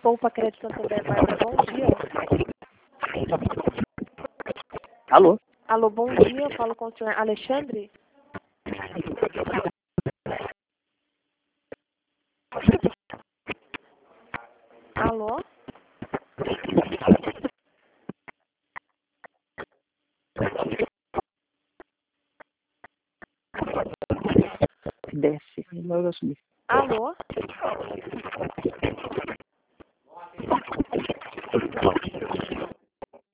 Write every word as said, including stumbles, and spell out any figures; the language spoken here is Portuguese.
Poupa Crédito Santander, Bárbara, bom dia. Alô? Alô, bom dia, eu falo com o senhor Alexandre. Alô? Desce. Não, eu subir. Alô?